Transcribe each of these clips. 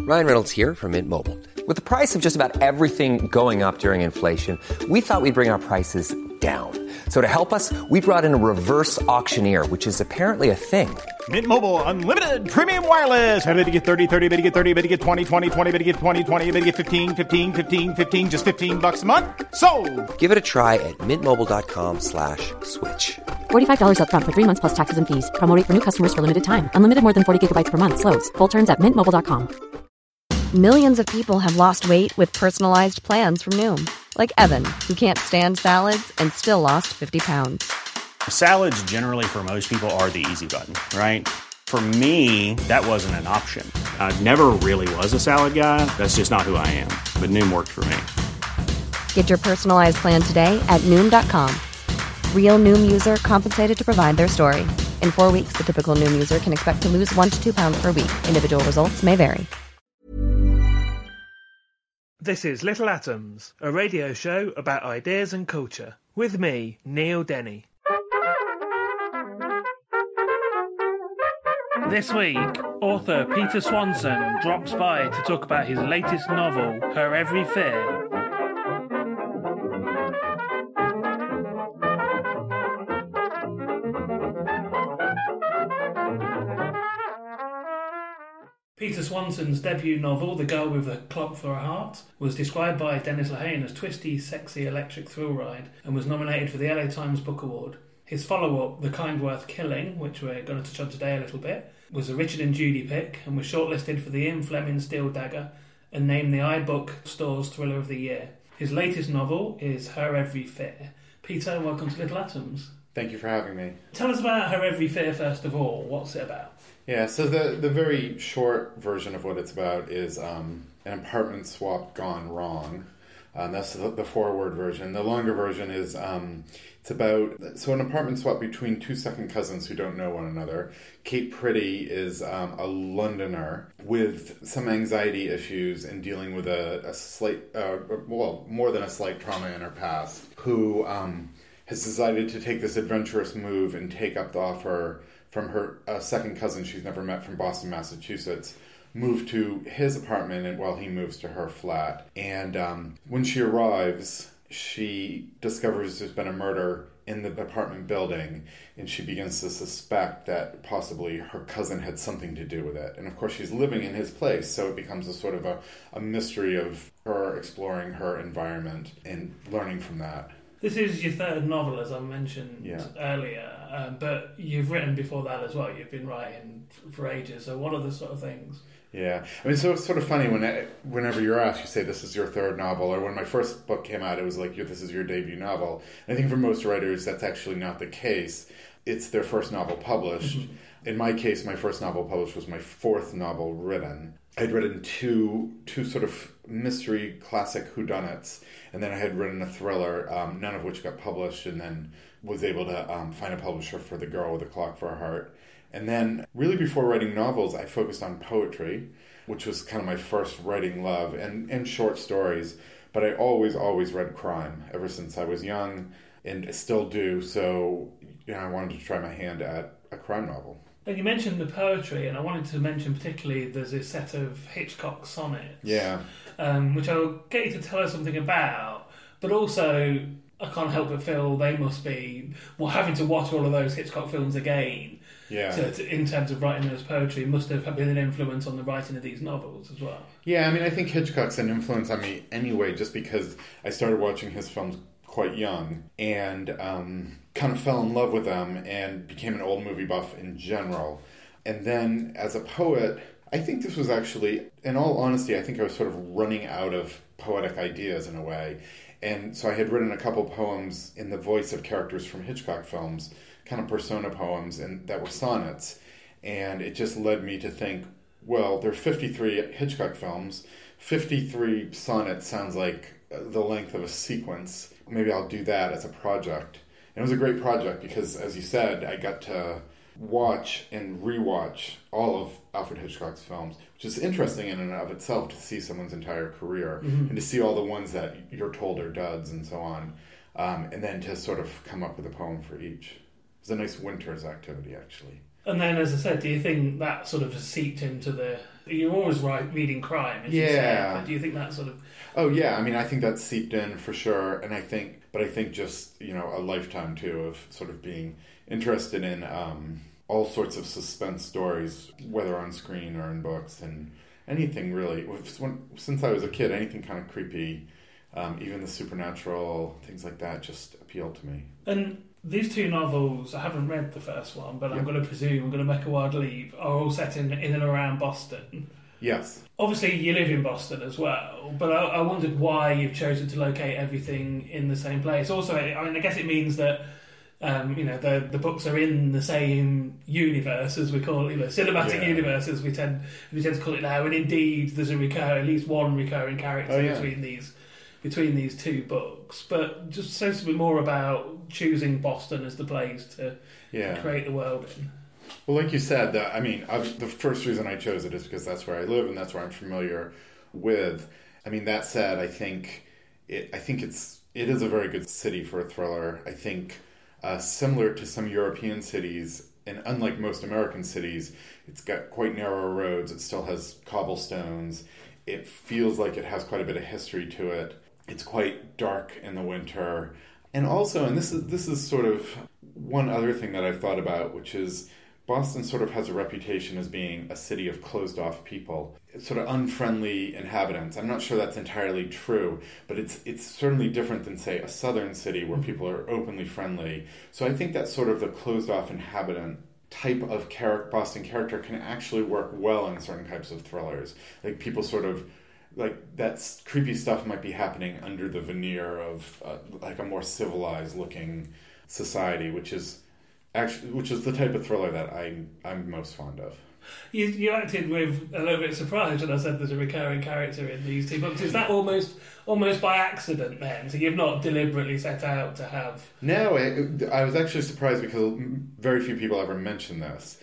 Ryan Reynolds here from Mint Mobile. With the price of just about everything going up during inflation, we thought we'd bring our prices down. So to help us, we brought in a reverse auctioneer, which is apparently a thing. Mint Mobile Unlimited Premium Wireless. How to get 30, 30, bit to get 30, bit to get 20, 20, 20, bit to get 20, 20, bit to get 15, 15, 15, 15, just $15 a month? Sold! Give it a try at mintmobile.com/switch. $45 up front for 3 months plus taxes and fees. Promo rate for new customers for limited time. Unlimited more than 40 gigabytes per month. Slows full terms at mintmobile.com. Millions of people have lost weight with personalized plans from Noom. Like Evan, who can't stand salads and still lost 50 pounds. Salads generally for most people are the easy button, right? For me, that wasn't an option. I never really was a salad guy. That's just not who I am. But Noom worked for me. Get your personalized plan today at Noom.com. Real Noom user compensated to provide their story. In 4 weeks, the typical Noom user can expect to lose 1 to 2 pounds per week. Individual results may vary. This is Little Atoms, a radio show about ideas and culture. With me, Neil Denny. This week, author Peter Swanson drops by to talk about his latest novel, Her Every Fear. Peter Swanson's debut novel, The Girl with a Club for a Heart, was described by Dennis Lehane as twisty, sexy, electric thrill ride and was nominated for the LA Times Book Award. His follow-up, The Kind Worth Killing, which we're going to touch on today a little bit, was a Richard and Judy pick and was shortlisted for the Ian Fleming Steel Dagger and named the iBook Store's Thriller of the Year. His latest novel is Her Every Fear. Peter, welcome to Little Atoms. Thank you for having me. Tell us about Her Every Fear first of all. What's it about? Yeah, so the very short version of what it's about is an apartment swap gone wrong. That's the forward version. The longer version is it's about an apartment swap between two second cousins who don't know one another. Kate Pretty is a Londoner with some anxiety issues and dealing with a slight, more than a slight trauma in her past, who has decided to take this adventurous move and take up the offer from her second cousin she's never met from Boston, Massachusetts, move to his apartment while he moves to her flat. And when she arrives, she discovers there's been a murder in the apartment building, and she begins to suspect that possibly her cousin had something to do with it. And of course she's living in his place, so it becomes a sort of a mystery of her exploring her environment and learning from that. This is your third novel, as I mentioned earlier, but you've written before that as well. You've been writing for ages, so what are the sort of things? Yeah, I mean, so it's sort of funny whenever you're asked, you say this is your third novel, or when my first book came out, it was like, this is your debut novel. And I think for most writers, that's actually not the case. It's their first novel published. Mm-hmm. In my case, my first novel published was my fourth novel written. I'd written two sort of mystery classic whodunits, and then I had written a thriller, none of which got published, and then was able to find a publisher for The Girl with a Clock for a Heart. And then, really before writing novels, I focused on poetry, which was kind of my first writing love, and short stories. But I always read crime ever since I was young, and still do. So, I wanted to try my hand at a crime novel. And you mentioned the poetry, and I wanted to mention particularly there's a set of Hitchcock sonnets, which I'll get you to tell us something about, but also I can't help but feel they must be, having to watch all of those Hitchcock films again, in terms of writing those poetry, must have been an influence on the writing of these novels as well. Yeah, I mean, I think Hitchcock's an influence on me anyway, just because I started watching his films quite young and kind of fell in love with them and became an old movie buff in general. And then as a poet, I think this was actually, in all honesty, I think I was sort of running out of poetic ideas in a way. And so I had written a couple poems in the voice of characters from Hitchcock films, kind of persona poems, and that were sonnets. And it just led me to think, well, there are 53 Hitchcock films. 53 sonnets sounds like the length of a sequence. Maybe I'll do that as a project. And it was a great project because, as you said, I got to watch and rewatch all of Alfred Hitchcock's films, which is interesting in and of itself to see someone's entire career and to see all the ones that you're told are duds and so on, and then to sort of come up with a poem for each. It was a nice winter's activity, actually. And then, as I said, do you think that sort of seeped into the You're always reading crime, as you say. But do you think that sort of... Oh, yeah. I mean, I think that's seeped in for sure. And I think just, a lifetime, too, of sort of being interested in all sorts of suspense stories, whether on screen or in books, and anything really. Since I was a kid, anything kind of creepy, even the supernatural, things like that just appealed to me. And these two novels, I haven't read the first one, but I'm going to presume, I'm going to make a wild leap, are all set in and around Boston. Yes. Obviously, you live in Boston as well, but I wondered why you've chosen to locate everything in the same place. Also, I guess it means that the books are in the same universe, as we call it, cinematic universe, as we tend to call it now. And indeed, there's at least one recurring character between these two books. But just say a bit more about choosing Boston as the place to create the world in. Well, like you said, the first reason I chose it is because that's where I live and that's where I'm familiar with. I mean, that said, I think it is a very good city for a thriller. I think similar to some European cities, and unlike most American cities, it's got quite narrow roads. It still has cobblestones. It feels like it has quite a bit of history to it. It's quite dark in the winter. And also, and this is sort of one other thing that I've thought about, which is Boston sort of has a reputation as being a city of closed-off people, sort of unfriendly inhabitants. I'm not sure that's entirely true, but it's certainly different than, say, a southern city where people are openly friendly. So I think that sort of the closed-off inhabitant type of Boston character can actually work well in certain types of thrillers. Like people sort of, like that creepy stuff might be happening under the veneer of like a more civilized-looking society, which is the type of thriller that I'm most fond of. You acted with a little bit of surprise when I said there's a recurring character in these two books. Is that almost by accident then? So you've not deliberately set out to have... No, I was actually surprised because very few people ever mention this.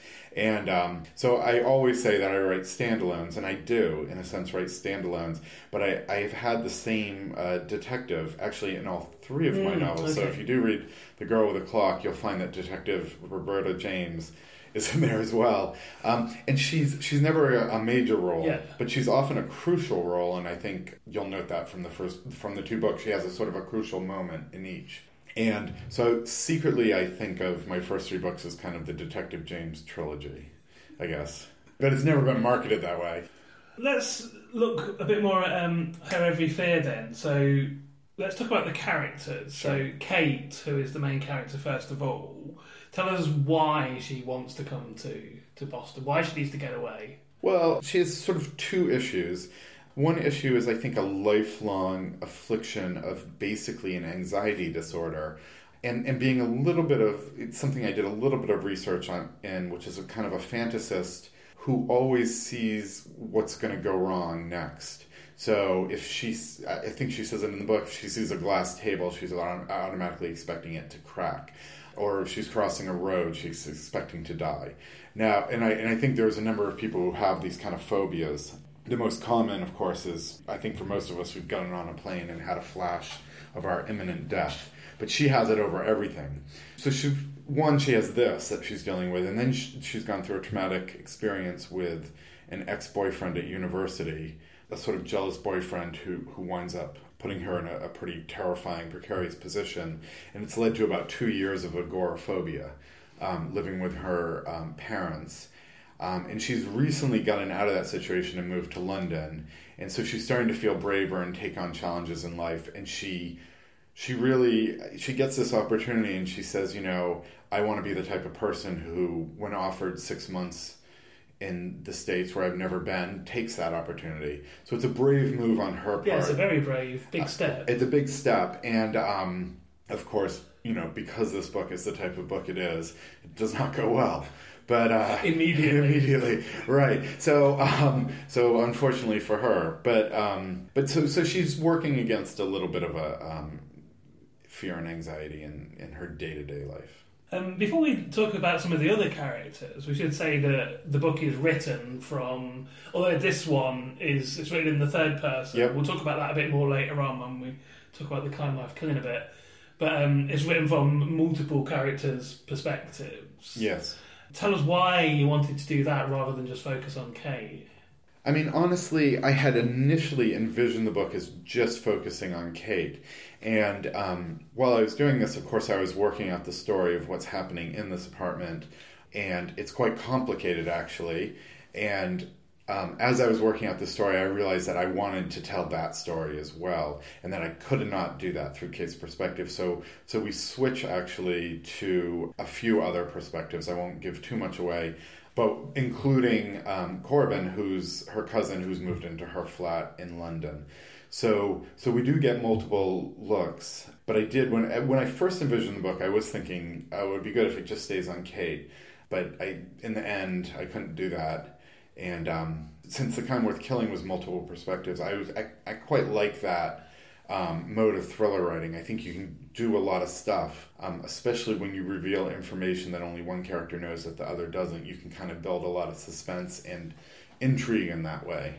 And so I always say that I write standalones, and I do, in a sense, write standalones. But I've had the same detective, actually, in all three of my novels. Okay. So if you do read The Girl with a Clock, you'll find that Detective Roberta James is in there as well. And she's never a major role, but she's often a crucial role, and I think you'll note that from the two books. She has a sort of a crucial moment in each. And so secretly I think of my first three books as kind of the Detective James trilogy, I guess. But it's never been marketed that way. Let's look a bit more at Her Every Fear then. So let's talk about the characters. Sure. So Kate, who is the main character first of all, tell us why she wants to come to Boston, why she needs to get away. Well, she has sort of two issues. One issue is, I think, a lifelong affliction of basically an anxiety disorder. And being a little bit of... It's something I did a little bit of research on, which is a kind of a fantasist who always sees what's going to go wrong next. So if I think she says it in the book, if she sees a glass table, she's automatically expecting it to crack. Or if she's crossing a road, she's expecting to die. Now, and I think there's a number of people who have these kind of phobias. The most common, of course, is, I think for most of us, we've gotten on a plane and had a flash of our imminent death. But she has it over everything. So she has this that she's dealing with, and then she's gone through a traumatic experience with an ex-boyfriend at university, a sort of jealous boyfriend who winds up putting her in a pretty terrifying, precarious position. And it's led to about 2 years of agoraphobia, living with her parents. And she's recently gotten out of that situation and moved to London. And so she's starting to feel braver and take on challenges in life. And she gets this opportunity and she says, I want to be the type of person who, when offered 6 months in the States where I've never been, takes that opportunity. So it's a brave move on her part. Yeah, it's a very brave, big step. It's a big step. And, of course, because this book is the type of book it is, it does not go well. But immediately, right? So unfortunately for her, but so she's working against a little bit of a fear and anxiety in her day-to-day life. Before we talk about some of the other characters, we should say that the book is written from, although this one it's written in the third person. Yep. We'll talk about that a bit more later on when we talk about the Kind Life Killing a bit. But it's written from multiple characters' perspectives. Yes. Tell us why you wanted to do that rather than just focus on Kate. I mean, honestly, I had initially envisioned the book as just focusing on Kate. And while I was doing this, of course, I was working out the story of what's happening in this apartment. And it's quite complicated, actually. And as I was working out the story, I realized that I wanted to tell that story as well, and that I could not do that through Kate's perspective. So we switch actually to a few other perspectives. I won't give too much away, but including Corbin, who's her cousin, who's moved into her flat in London. So we do get multiple looks. But I did when I first envisioned the book, I was thinking it would be good if it just stays on Kate. But in the end, I couldn't do that. And since the Kind Worth Killing was multiple perspectives, I quite like that mode of thriller writing. I think you can do a lot of stuff, especially when you reveal information that only one character knows that the other doesn't. You can kind of build a lot of suspense and intrigue in that way.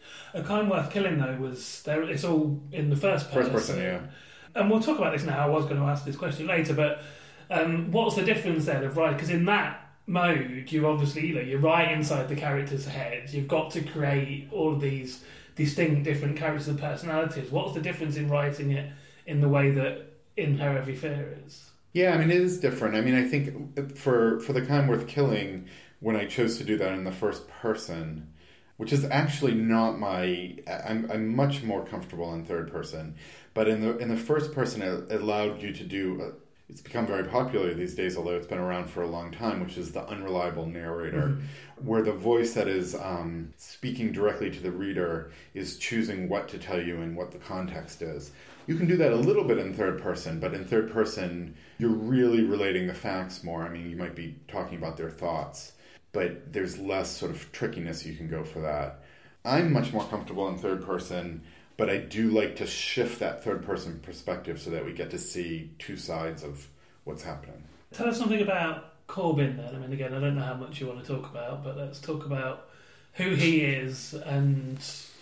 A Kind Worth Killing, though, was there. It's all in the first person. First person, yeah. And we'll talk about this now. I was going to ask this question later, but what's the difference then of writing? Because in that mode, you obviously, you're right inside the character's head. You've got to create all of these distinct different characters and personalities. What's the difference in writing it in the way that In Her Every Fear is? Yeah, I mean, it is different. I mean, I think for the Kind Worth Killing, when I chose to do that in the first person, which is actually not my... I'm much more comfortable in third person, but in the first person, it allowed you to do... It's become very popular these days, although it's been around for a long time, which is the unreliable narrator, where the voice that is speaking directly to the reader is choosing what to tell you and what the context is. You can do that a little bit in third person, but in third person, you're really relating the facts more. I mean, you might be talking about their thoughts, but there's less sort of trickiness you can go for that. I'm much more comfortable in third person, but I do like to shift that third-person perspective so that we get to see two sides of what's happening. Tell us something about Corbin then. I mean, again, I don't know how much you want to talk about, but let's talk about who he is and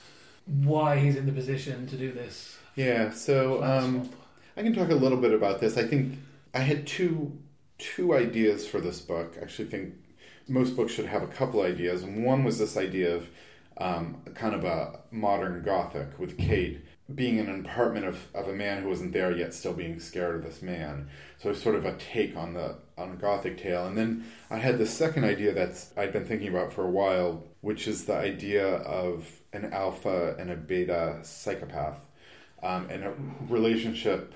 why he's in the position to do this. Yeah, so I can talk a little bit about this. I think I had two ideas for this book. I actually think most books should have a couple ideas, and one was this idea of kind of a modern Gothic, with Kate being in an apartment of a man who wasn't there yet, still being scared of this man. So it's sort of a take on a Gothic tale. And then I had the second idea that I'd been thinking about for a while, which is the idea of an alpha and a beta psychopath, and a relationship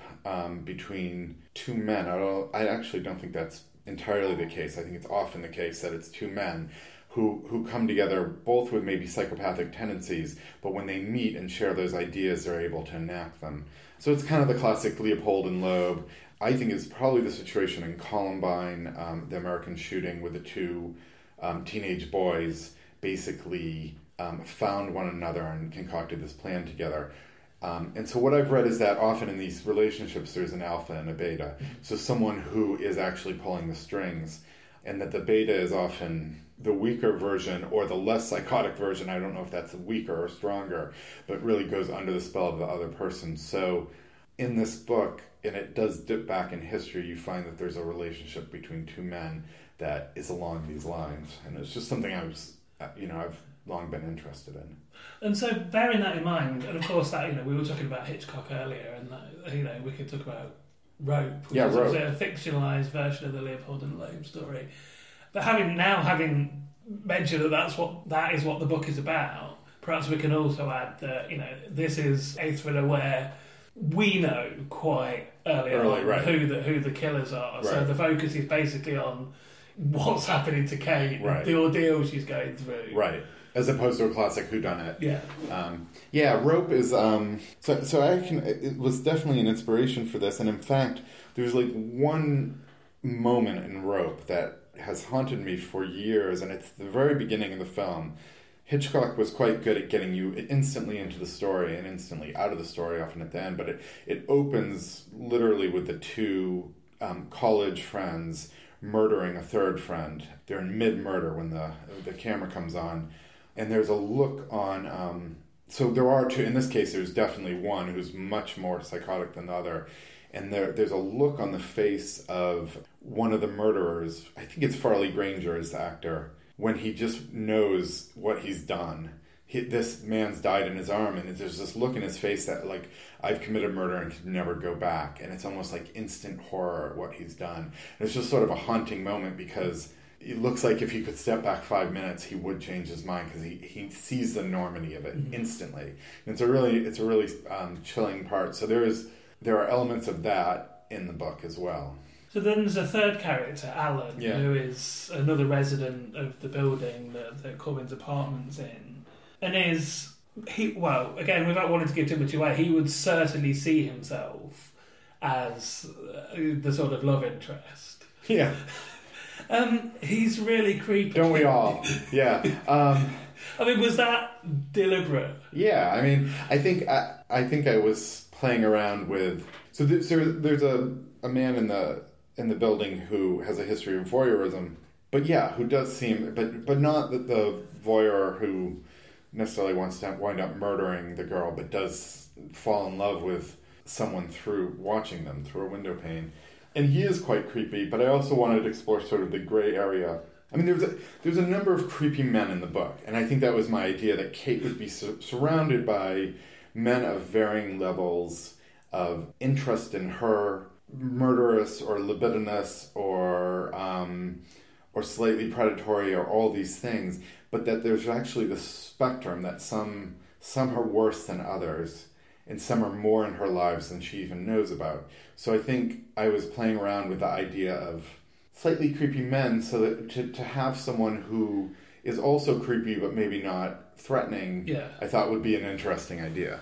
between two men. I actually don't think that's entirely the case. I think it's often the case that it's two men who come together both with maybe psychopathic tendencies, but when they meet and share those ideas, they're able to enact them. So it's kind of the classic Leopold and Loeb. I think it's probably the situation in Columbine, the American shooting, where the two teenage boys basically found one another and concocted this plan together. And so what I've read is that often in these relationships there's an alpha and a beta. So someone who is actually pulling the strings, and that the beta is often the weaker version or the less psychotic version. I don't know if that's weaker or stronger, but really goes under the spell of the other person. So in this book, and it does dip back in history, you find that there's a relationship between two men that is along these lines. And it's just something I've long been interested in. And so bearing that in mind, and of course that, we were talking about Hitchcock earlier, and that, we could talk about Rope, which is Rope. A fictionalised version of the Leopold and Loeb story. But having mentioned that is what the book is about, perhaps we can also add that this is a thriller where we know quite early on right. who the killers are. Right. So the focus is basically on what's happening to Kate, right. the ordeal she's going through, right? As opposed to a classic whodunit. Yeah. Rope is it was definitely an inspiration for this, and in fact, there's like one moment in Rope that has haunted me for years, and it's the very beginning of the film. Hitchcock was quite good at getting you instantly into the story and instantly out of the story, often at the end, but it opens literally with the two college friends murdering a third friend. They're in mid-murder when the camera comes on, and there's a look on... so there are two. In this case, there's definitely one who's much more psychotic than the other, and there's a look on the face of one of the murderers. I think it's Farley Granger as the actor, when he just knows what he's done, this man's died in his arm, and there's this look in his face that, like, I've committed murder and can never go back. And it's almost like instant horror at what he's done. And it's just sort of a haunting moment because it looks like if he could step back 5 minutes, he would change his mind because he sees the enormity of it instantly. And it's a really chilling part. So there are elements of that in the book as well. So then there's a third character, Alan, who is another resident of the building that Corbin's apartment's in. And again, without wanting to give too much away, he would certainly see himself as the sort of love interest. Yeah. He's really creepy. Don't we all? Yeah. I mean, was that deliberate? Yeah. I mean, I think I was playing around with. So there's a man in the building who has a history of voyeurism, but who does seem, but not the voyeur who necessarily wants to wind up murdering the girl, but does fall in love with someone through watching them through a window pane. And he is quite creepy, but I also wanted to explore sort of the gray area. I mean, there's a number of creepy men in the book, and I think that was my idea, that Kate would be surrounded by men of varying levels of interest in her, murderous or libidinous or slightly predatory or all these things, but that there's actually the spectrum that some are worse than others, and some are more in her lives than she even knows about. So I think I was playing around with the idea of slightly creepy men, so that to have someone who is also creepy but maybe not threatening, I thought would be an interesting idea.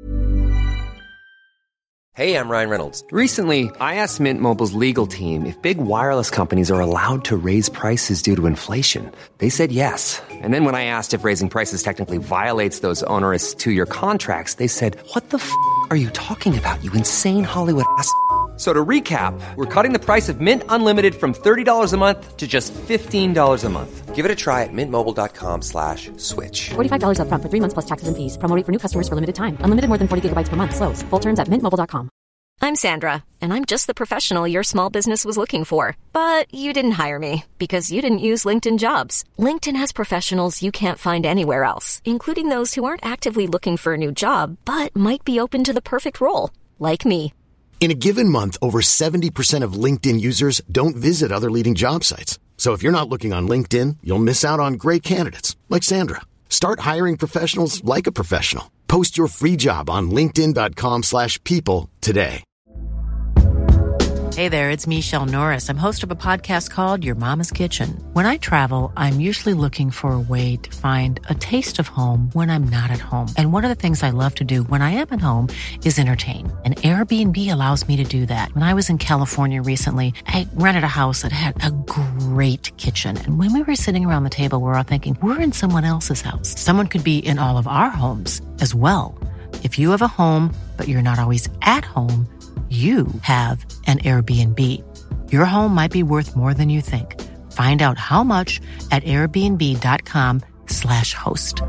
Hey, I'm Ryan Reynolds. Recently, I asked Mint Mobile's legal team if big wireless companies are allowed to raise prices due to inflation. They said yes. And then when I asked if raising prices technically violates those onerous 2-year contracts, they said, "What the f*** are you talking about, you insane Hollywood ass?" So to recap, we're cutting the price of Mint Unlimited from $30 a month to just $15 a month. Give it a try at mintmobile.com/switch. $45 up front for 3 months plus taxes and fees. Promo rate for new customers for limited time. Unlimited more than 40 gigabytes per month. Slows full terms at mintmobile.com. I'm Sandra, and I'm just the professional your small business was looking for. But you didn't hire me because you didn't use LinkedIn Jobs. LinkedIn has professionals you can't find anywhere else, including those who aren't actively looking for a new job, but might be open to the perfect role, like me. In a given month, over 70% of LinkedIn users don't visit other leading job sites. So if you're not looking on LinkedIn, you'll miss out on great candidates like Sandra. Start hiring professionals like a professional. Post your free job on linkedin.com/people today. Hey there, it's Michelle Norris. I'm host of a podcast called Your Mama's Kitchen. When I travel, I'm usually looking for a way to find a taste of home when I'm not at home. And one of the things I love to do when I am at home is entertain. And Airbnb allows me to do that. When I was in California recently, I rented a house that had a great kitchen. And when we were sitting around the table, we were all thinking, we're in someone else's house. Someone could be in all of our homes as well. If you have a home, but you're not always at home, you have an Airbnb. Your home might be worth more than you think. Find out how much at airbnb.com/host.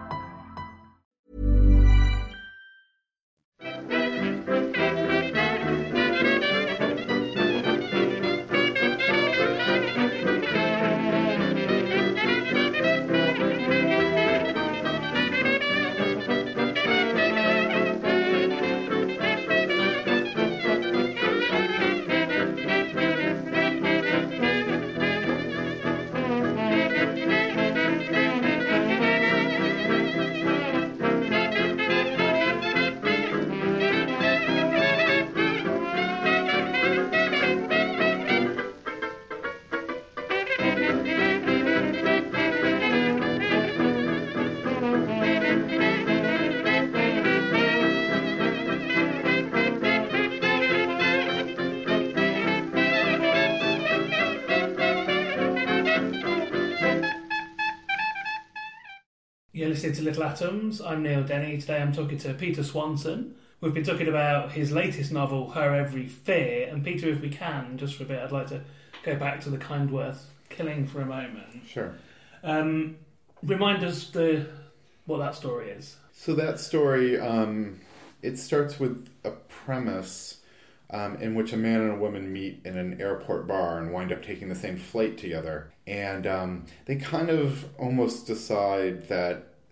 You're listening to Little Atoms. I'm Neil Denny. Today I'm talking to Peter Swanson. We've been talking about his latest novel, Her Every Fear. And Peter, if we can, just for a bit, I'd like to go back to the Kindworth killing for a moment. Sure. Remind us what that story is. So that story, it starts with a premise in which a man and a woman meet in an airport bar and wind up taking the same flight together. And they kind of almost decide that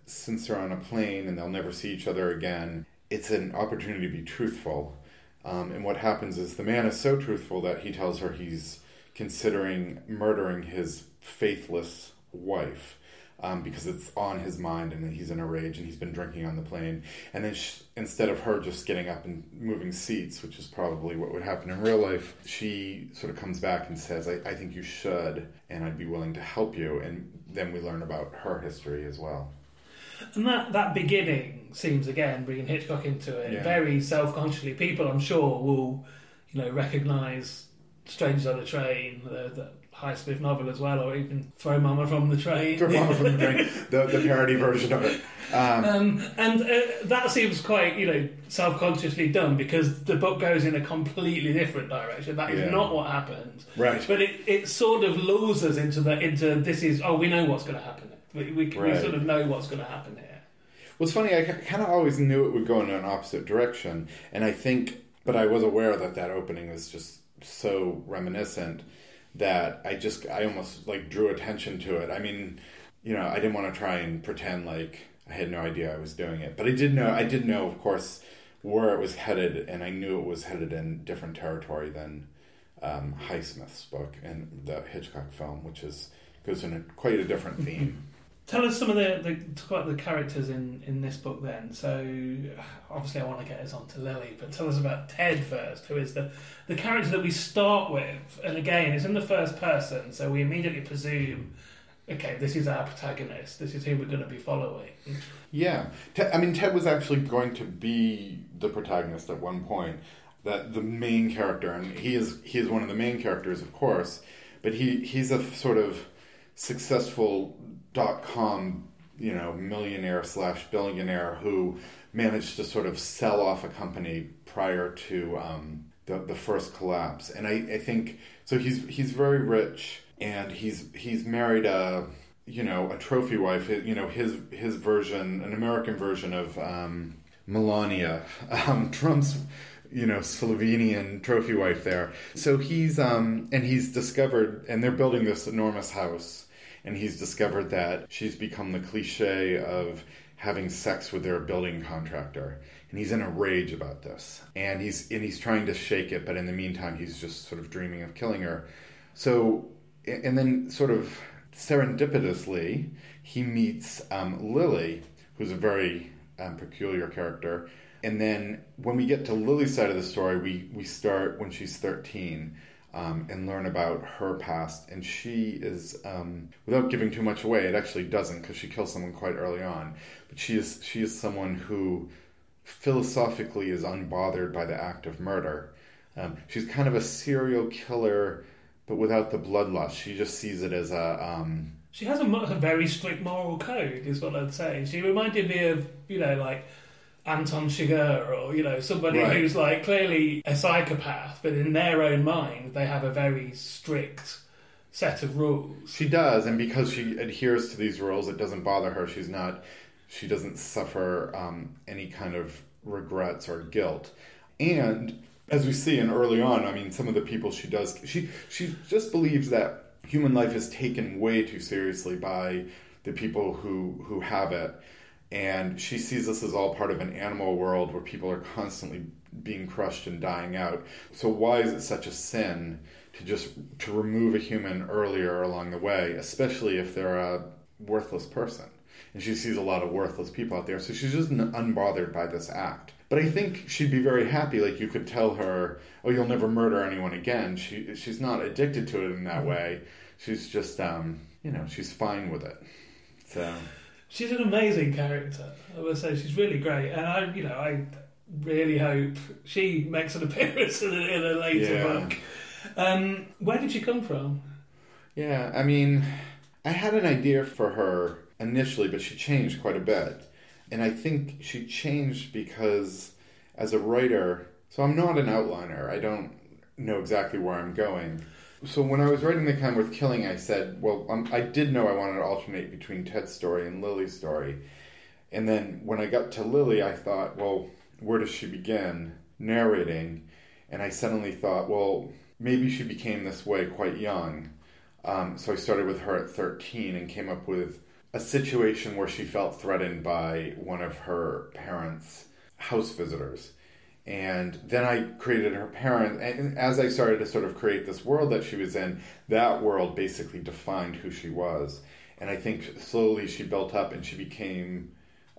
since they're on a plane and they'll never see each other again, it's an opportunity to be truthful. And what happens is the man is so truthful that he tells her he's considering murdering his faithless wife because it's on his mind and he's in a rage and he's been drinking on the plane. And then instead of her just getting up and moving seats, which is probably what would happen in real life, she sort of comes back and says, I think you should, and I'd be willing to help you. And then we learn about her history as well. And that beginning seems, again, bringing Hitchcock into it, very self-consciously. People, I'm sure, will, recognise Strangers on the Train, the Highsmith novel as well, or even Throw Mama from the Train. Throw Mama from the Train, the parody version of it. And that seems quite, self-consciously done, because the book goes in a completely different direction. That is not what happened. Right. But it sort of lures us into this is, we know what's going to happen. We sort of know what's going to happen here. Well, it's funny, I kind of always knew it would go in an opposite direction, and but I was aware that opening was just so reminiscent that I almost drew attention to it. I mean, I didn't want to try and pretend like I had no idea I was doing it, but I did know, of course, where it was headed, and I knew it was headed in different territory than Highsmith's book and the Hitchcock film, which goes in quite a different theme. Tell us some of talk about the characters in this book then. So, obviously I want to get us on to Lily, but tell us about Ted first, who is the character that we start with. And again, it's in the first person, so we immediately presume, okay, this is our protagonist, this is who we're going to be following. Yeah. Ted was actually going to be the protagonist at one point, that the main character, and he is one of the main characters, of course, but he's a sort of successful .com, millionaire/billionaire who managed to sort of sell off a company prior to the first collapse. And I think so. He's very rich, and he's married a trophy wife. His version, an American version of Melania, Trump's Slovenian trophy wife there. So he's discovered, and they're building this enormous house. And he's discovered that she's become the cliche of having sex with their building contractor. And he's in a rage about this. And he's trying to shake it, but in the meantime, he's just sort of dreaming of killing her. So, and then sort of serendipitously, he meets Lily, who's a very peculiar character. And then when we get to Lily's side of the story, we start when she's 13. And learn about her past. And she is, without giving too much away, it actually doesn't, because she kills someone quite early on. But she is someone who philosophically is unbothered by the act of murder. She's kind of a serial killer, but without the bloodlust. She just sees it as a... She has a very strict moral code, is what I'd say. She reminded me of, Anton Chigurh, or somebody who's clearly a psychopath, but in their own mind they have a very strict set of rules. She does, and because she adheres to these rules, it doesn't bother her. She doesn't suffer any kind of regrets or guilt. And as we see in early on, some of the people she just believes that human life is taken way too seriously by the people who have it. And she sees this as all part of an animal world where people are constantly being crushed and dying out. So why is it such a sin to remove a human earlier along the way, especially if they're a worthless person? And she sees a lot of worthless people out there, so she's just unbothered by this act. But I think she'd be very happy. You could tell her, "Oh, you'll never murder anyone again." She's not addicted to it in that way. She's just, she's fine with it. So. She's an amazing character. I would say she's really great, and I really hope she makes an appearance in a later book. Where did she come from? Yeah, I had an idea for her initially, but she changed quite a bit, and I think she changed because as a writer, so I'm not an outliner. I don't know exactly where I'm going. So when I was writing The Kind Worth Killing, I said, I did know I wanted to alternate between Ted's story and Lily's story. And then when I got to Lily, I thought, where does she begin narrating? And I suddenly thought, maybe she became this way quite young. So I started with her at 13 and came up with a situation where she felt threatened by one of her parents' house visitors. And then I created her parent, and as I started to sort of create this world that she was in, that world basically defined who she was. And I think slowly she built up and she became,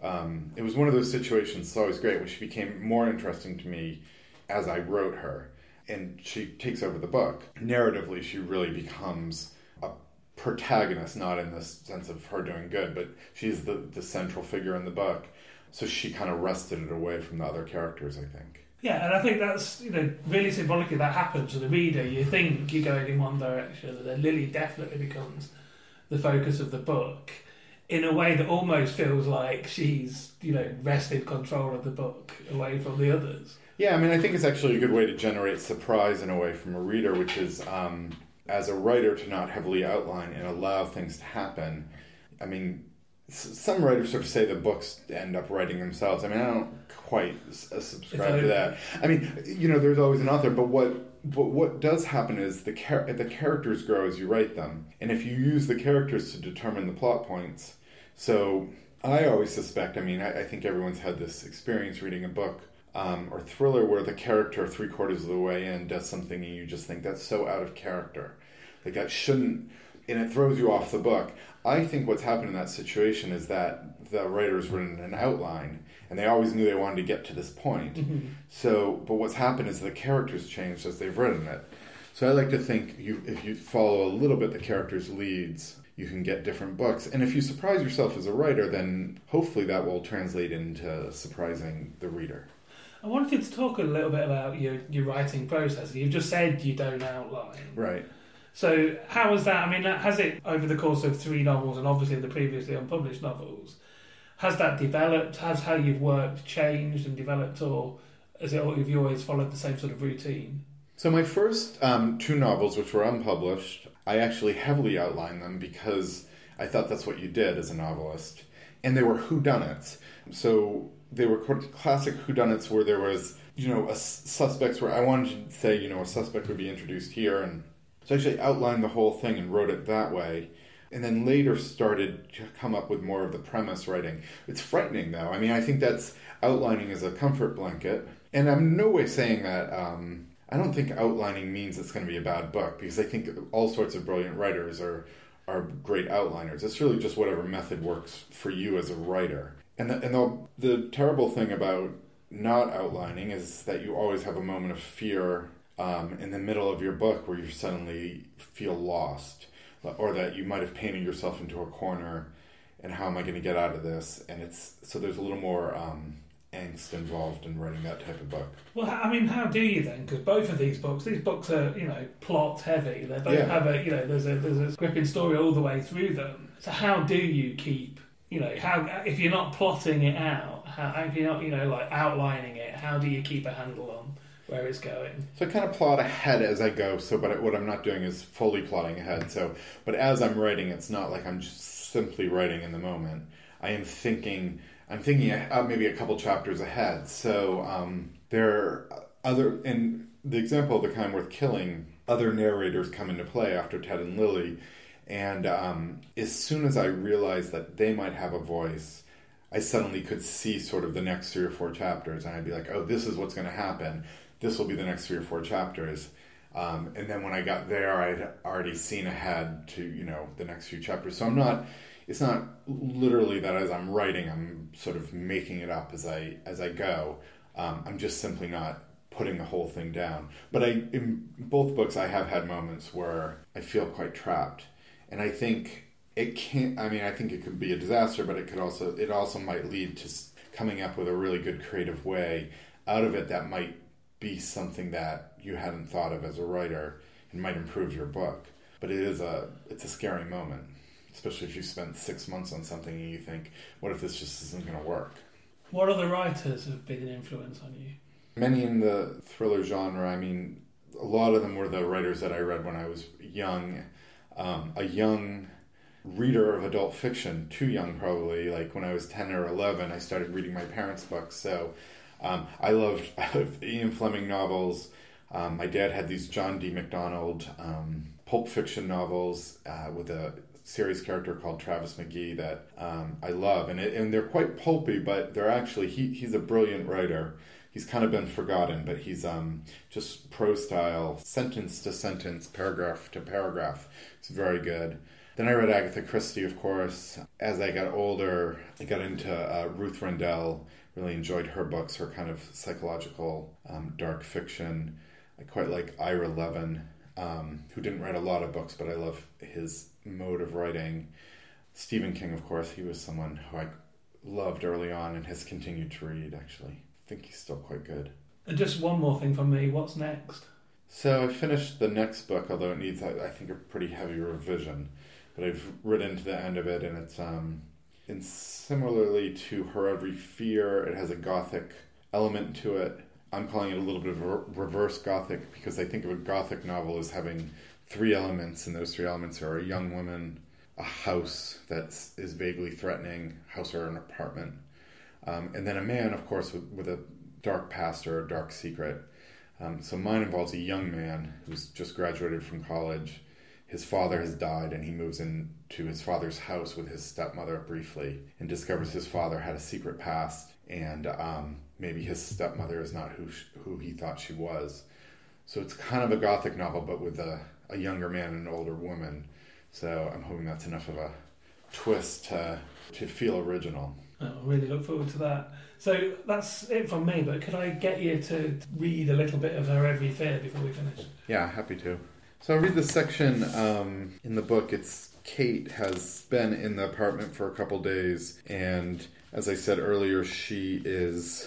it was one of those situations, it's always great, when she became more interesting to me as I wrote her. And she takes over the book. Narratively, she really becomes a protagonist, not in the sense of her doing good, but she's the central figure in the book. So she kind of wrested it away from the other characters, I think. Yeah, and I think that's, really symbolically that happens to the reader. You think you're going in one direction, and then Lily definitely becomes the focus of the book in a way that almost feels like she's, wrested control of the book away from the others. Yeah, I mean, I think it's actually a good way to generate surprise in a way from a reader, which is, as a writer, to not heavily outline and allow things to happen. I mean, some writers sort of say the books end up writing themselves. I mean, I don't quite subscribe to that. I mean, there's always an author, but what does happen is the characters grow as you write them. And if you use the characters to determine the plot points, so I always suspect, I think everyone's had this experience reading a book or thriller where the character 3/4 of the way in does something and you just think that's so out of character. Like that shouldn't, and it throws you off the book. I think what's happened in that situation is that the writer's written an outline and they always knew they wanted to get to this point. Mm-hmm. So, but what's happened is the characters changed as they've written it. So I like to think if you follow a little bit the characters' leads, you can get different books. And if you surprise yourself as a writer, then hopefully that will translate into surprising the reader. I wanted to talk a little bit about your writing process. You've just said you don't outline. Right. So how is that? I mean, has it, over the course of 3 novels and obviously the previously unpublished novels, has that developed? Has how you've worked changed and developed, or have you always followed the same sort of routine? So my first 2 novels, which were unpublished, I actually heavily outlined them because I thought that's what you did as a novelist. And they were whodunits. So they were classic whodunits where there was, suspects where I wanted to say, a suspect would be introduced here, and so I actually outlined the whole thing and wrote it that way. And then later started to come up with more of the premise writing. It's frightening, though. I mean, I think that's outlining as a comfort blanket. And I'm in no way saying that I don't think outlining means it's going to be a bad book, because I think all sorts of brilliant writers are great outliners. It's really just whatever method works for you as a writer. And the terrible thing about not outlining is that you always have a moment of fear in the middle of your book where you suddenly feel lost, or that you might have painted yourself into a corner, and how am I going to get out of this? And so there's a little more angst involved in writing that type of book. Well, I mean, how do you then? Because both of these books are, plot heavy. They both have there's a gripping story all the way through them. So how do you keep, if you're not plotting it out, if you're not, outlining it, how do you keep a handle on where it's going? So I kind of plot ahead as I go. But what I'm not doing is fully plotting ahead. But as I'm writing, it's not like I'm just simply writing in the moment. I am thinking. I'm thinking maybe a couple chapters ahead. So there are in the example of The Kind Worth Killing, other narrators come into play after Ted and Lily. And as soon as I realized that they might have a voice, I suddenly could see sort of the next 3 or 4 chapters. And I'd be like, oh, this is what's going to happen. This will be the next 3 or 4 chapters. And then when I got there, I'd already seen ahead to, the next few chapters. So it's not literally that as I'm writing, I'm sort of making it up as I go. I'm just simply not putting the whole thing down. But in both books, I have had moments where I feel quite trapped. And I think I think it could be a disaster, but it also might lead to coming up with a really good creative way out of it that might be something that you hadn't thought of as a writer and might improve your book. But it's a scary moment, especially if you spent 6 months on something and you think, what if this just isn't going to work? What other writers have been an influence on you? Many in the thriller genre. I mean, a lot of them were the writers that I read when I was young. A young reader of adult fiction, too young probably. Like when I was 10 or 11, I started reading my parents' books. So I loved Ian Fleming novels. My dad had these John D. MacDonald pulp fiction novels with a series character called Travis McGee that I love, and they're quite pulpy, but they're actually he's a brilliant writer. He's kind of been forgotten, but he's just prose style, sentence to sentence, paragraph to paragraph. It's very good. Then I read Agatha Christie, of course. As I got older, I got into Ruth Rendell. Really enjoyed her books, her kind of psychological dark fiction. I quite like Ira Levin, who didn't write a lot of books, but I love his mode of writing. Stephen King, of course, he was someone who I loved early on and has continued to read, actually. I think he's still quite good. And just one more thing from me, what's next? So I finished the next book, although it needs, I think, a pretty heavy revision. But I've written to the end of it, and it's and similarly to Her Every Fear, it has a gothic element to it. I'm calling it a little bit of a reverse gothic because I think of a gothic novel as having three elements, and those three elements are a young woman, a house that is vaguely threatening, house or an apartment, and then a man, of course, with a dark past or a dark secret. So mine involves a young man who's just graduated from college. His father has died, and he moves into his father's house with his stepmother briefly and discovers his father had a secret past, and maybe his stepmother is not who he thought she was. So it's kind of a gothic novel, but with a younger man and an older woman. So I'm hoping that's enough of a twist to feel original. I really look forward to that. So that's it from me, but could I get you to read a little bit of Her Every Fear before we finish? Yeah, happy to. So I'll read the section in the book. It's Kate has been in the apartment for a couple days, and as I said earlier, she is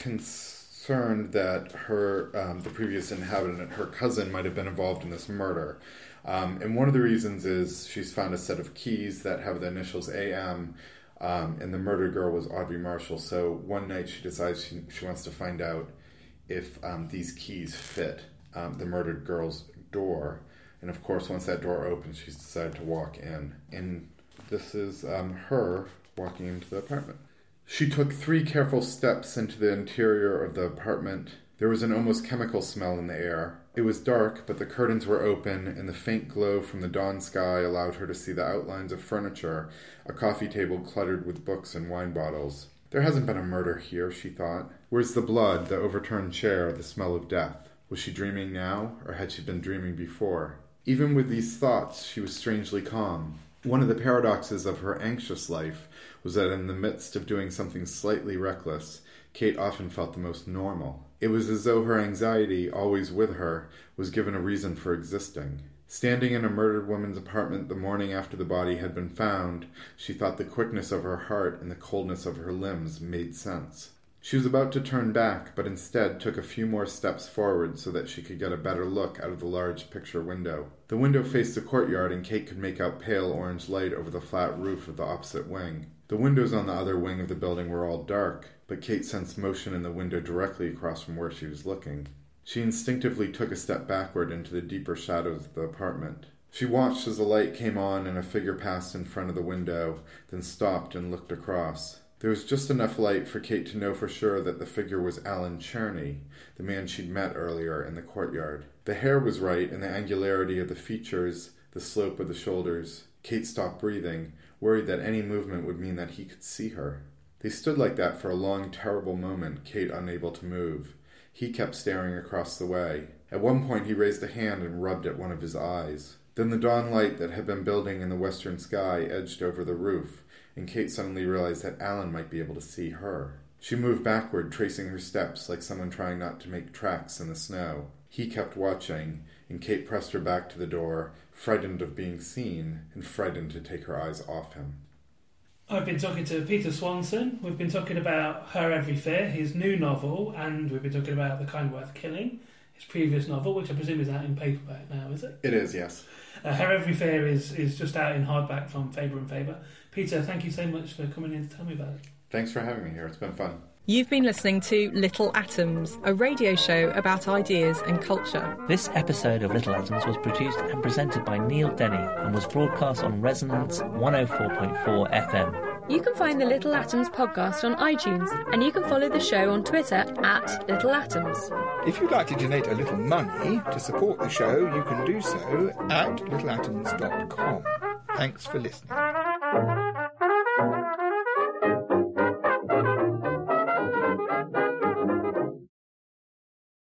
concerned that her the previous inhabitant, her cousin, might have been involved in this murder. And one of the reasons is she's found a set of keys that have the initials AM, and the murdered girl was Audrey Marshall. So one night she decides she wants to find out if these keys fit the murdered girl's door. And of course, once that door opens, she's decided to walk in. And this is her walking into the apartment. She took 3 careful steps into the interior of the apartment. There was an almost chemical smell in the air. It was dark, but the curtains were open, and the faint glow from the dawn sky allowed her to see the outlines of furniture, a coffee table cluttered with books and wine bottles. There hasn't been a murder here, she thought. Where's the blood, the overturned chair, the smell of death? Was she dreaming now, or had she been dreaming before? Even with these thoughts, she was strangely calm. One of the paradoxes of her anxious life was that in the midst of doing something slightly reckless, Kate often felt the most normal. It was as though her anxiety, always with her, was given a reason for existing. Standing in a murdered woman's apartment the morning after the body had been found, she thought the quickness of her heart and the coldness of her limbs made sense. She was about to turn back, but instead took a few more steps forward so that she could get a better look out of the large picture window. The window faced the courtyard, and Kate could make out pale orange light over the flat roof of the opposite wing. The windows on the other wing of the building were all dark, but Kate sensed motion in the window directly across from where she was looking. She instinctively took a step backward into the deeper shadows of the apartment. She watched as the light came on and a figure passed in front of the window, then stopped and looked across. There was just enough light for Kate to know for sure that the figure was Alan Cherney, the man she'd met earlier in the courtyard. The hair was right, and the angularity of the features, the slope of the shoulders. Kate stopped breathing, worried that any movement would mean that he could see her. They stood like that for a long, terrible moment, Kate unable to move. He kept staring across the way. At one point he raised a hand and rubbed at one of his eyes. Then the dawn light that had been building in the western sky edged over the roof, and Kate suddenly realized that Alan might be able to see her. She moved backward, tracing her steps like someone trying not to make tracks in the snow. He kept watching, and Kate pressed her back to the door, frightened of being seen, and frightened to take her eyes off him. I've been talking to Peter Swanson. We've been talking about Her Every Fear, his new novel, and we've been talking about The Kind Worth Killing, his previous novel, which I presume is out in paperback now, is it? It is, yes. Her Every Fear is just out in hardback from Faber and Faber. Peter, thank you so much for coming in to tell me about it. Thanks for having me here. It's been fun. You've been listening to Little Atoms, a radio show about ideas and culture. This episode of Little Atoms was produced and presented by Neil Denny and was broadcast on Resonance 104.4 FM. You can find the Little Atoms podcast on iTunes, and you can follow the show on Twitter at Little Atoms. If you'd like to donate a little money to support the show, you can do so at littleatoms.com. Thanks for listening.